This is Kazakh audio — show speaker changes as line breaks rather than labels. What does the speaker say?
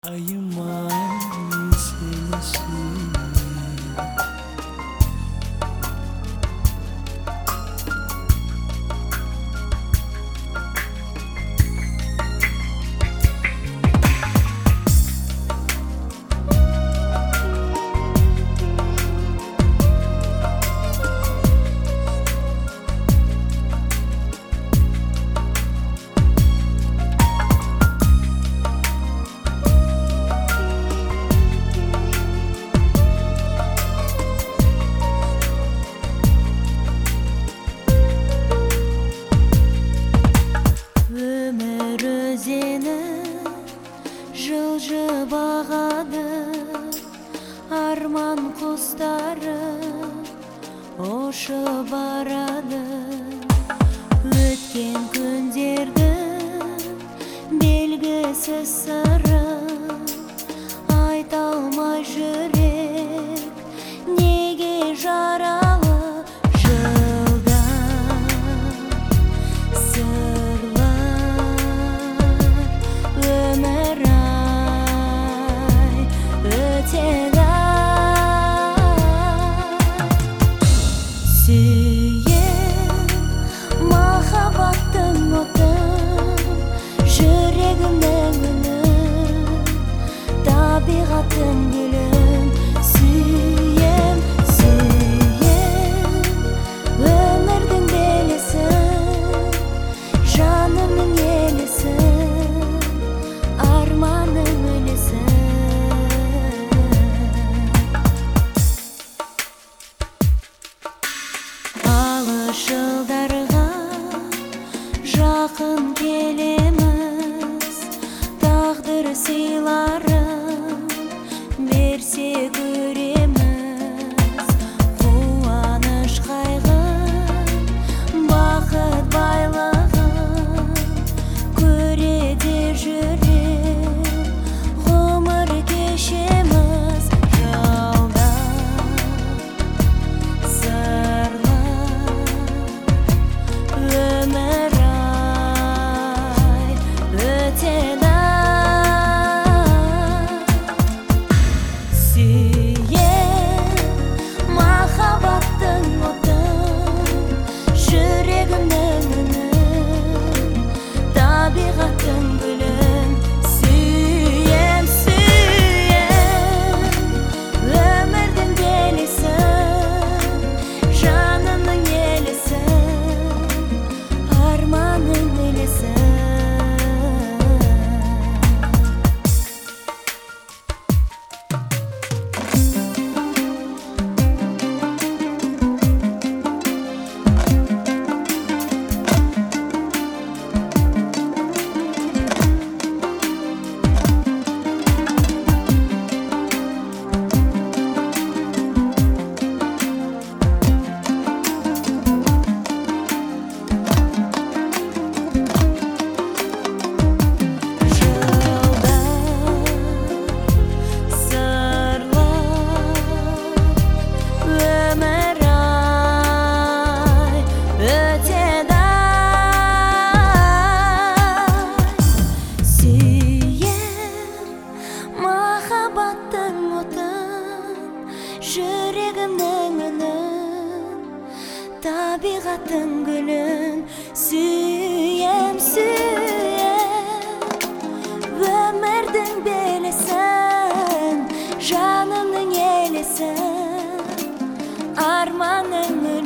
Ayımay sensin.
Жылжып арман құстары ұшып барады. Өткен күндердің белгісіз сыры, айта алмай жүрек неге жаралы. Махаббаттың отын, жүрегімнің үнін, табиғаттың гүлін сүйем, өмірдің белесін, жанымның елесін, арманым өлесін. Жылдарға жақын келеміз, тағдыр сыйларын берсе көреміз. Қуаныш қайғы, бақыт байлығын көреде жүрем, ғұмыр кешеміз. Махаббаттың отын, жүрегімнің үнін, табиғаттың гүлін сүйем, өмірдің белесін, жанымның елесін, арманым өлесін. Махаббаттың отын, жүрегімнің үнін, табиғаттың гүлін сүйем, өмірдің белесін, жанымның елесін, арманым